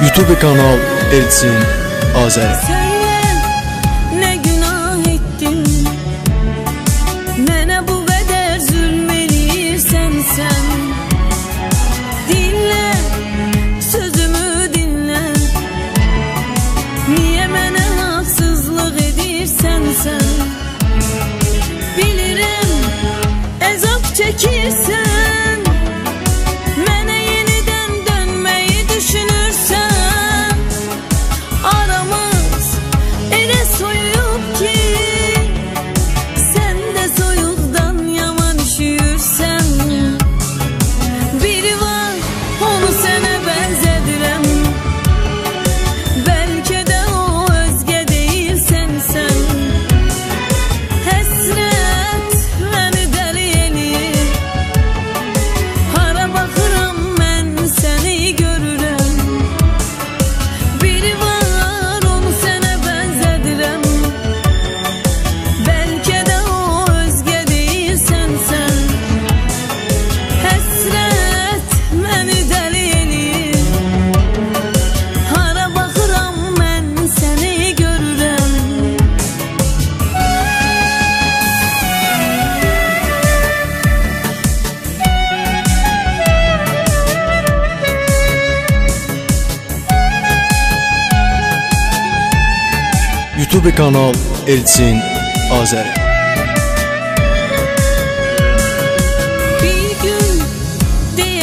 YouTube kanal Elçin Azəri. Söyle ne günah ettim, mənə bu qədər zulm eləyirsən sən. Dinlə, sözümü dinlə, niyə mənə haqsızlıq edirsən sən? Bilirəm, əzab çəkirsən, mənə yenidən dönməyi düşünürsən. Aramız elə soyuyub ki, sən də soyuqdan yaman üşüyürsən. Biri var, onu sənə bənzədirəm, bəlkə də o özgə deyilsən sən. Həsrət məni dəli eləyir, hara baxıram mən səni görürəm. Biri var, onu sənə bənzədirəm, bəlkə də o özgə deyilsən sən. Həsrət məni dəli eləyir, hara baxıram mən səni görürəm. YouTube kanal Elçin Azəri. Bir gün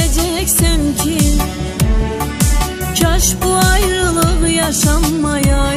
diyeceksin ki, kaş bu ayrılık yaşanmaya